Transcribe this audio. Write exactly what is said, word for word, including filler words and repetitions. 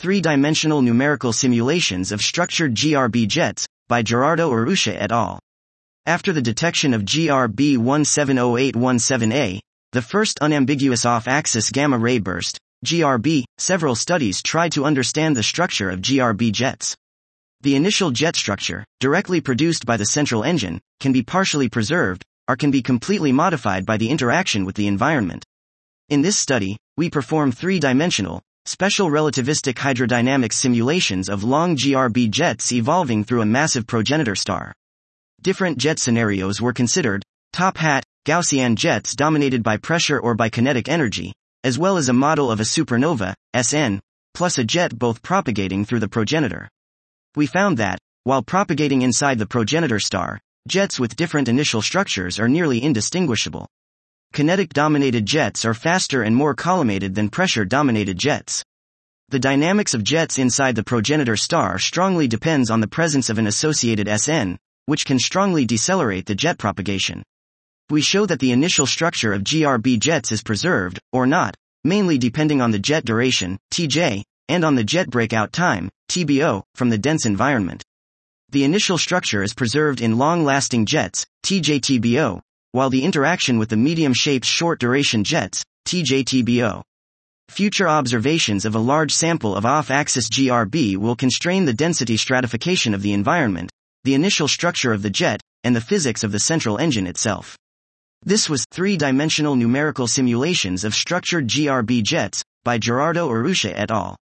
Three-Dimensional Numerical Simulations of Structured G R B Jets, by Gerardo Urrutia et al. After the detection of G R B one seven zero eight one seven A, the first unambiguous off-axis gamma-ray burst, G R B, several studies tried to understand the structure of G R B jets. The initial jet structure, directly produced by the central engine, can be partially preserved, or can be completely modified by the interaction with the environment. In this study, we perform three-dimensional, special relativistic hydrodynamics simulations of long G R B jets evolving through a massive progenitor star. Different jet scenarios were considered: top hat, Gaussian jets dominated by pressure or by kinetic energy, as well as a model of a supernova, S N, plus a jet both propagating through the progenitor. We found that, while propagating inside the progenitor star, jets with different initial structures are nearly indistinguishable. Kinetic-dominated jets are faster and more collimated than pressure-dominated jets. The dynamics of jets inside the progenitor star strongly depends on the presence of an associated S N, which can strongly decelerate the jet propagation. We show that the initial structure of G R B jets is preserved, or not, mainly depending on the jet duration, T J, and on the jet breakout time, T B O, from the dense environment. The initial structure is preserved in long-lasting jets, T J T B O, while the interaction with the medium-shaped short-duration jets, T J T B O. Future observations of a large sample of off-axis G R B will constrain the density stratification of the environment, the initial structure of the jet, and the physics of the central engine itself. This was Three-Dimensional Numerical Simulations of Structured G R B Jets, by Gerardo Urrutia et al.